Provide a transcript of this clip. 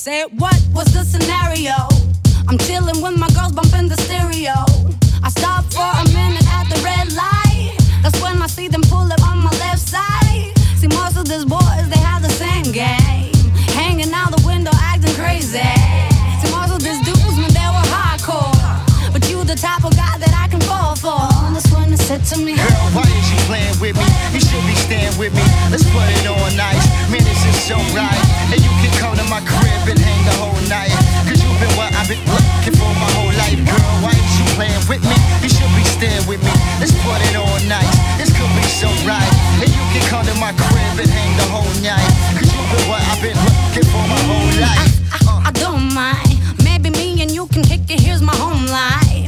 Say what was the scenario? I'm chilling with my girls, bumping the stereo. I stop for a minute at the red light. That's when I see them pull up on my left side. See, most of these boys, they have the same game, hanging out the window, acting crazy. See, most of these dudes, man, they were hardcore, but you the type of guy that I can fall for. And that's when it said to me, girl, why is you playing with me? You should be staying with me. Let's put it on nice. Man, this is so right. And you can come to my crib and hang the whole night. Cause you've been what I've been looking for my whole life, girl. Why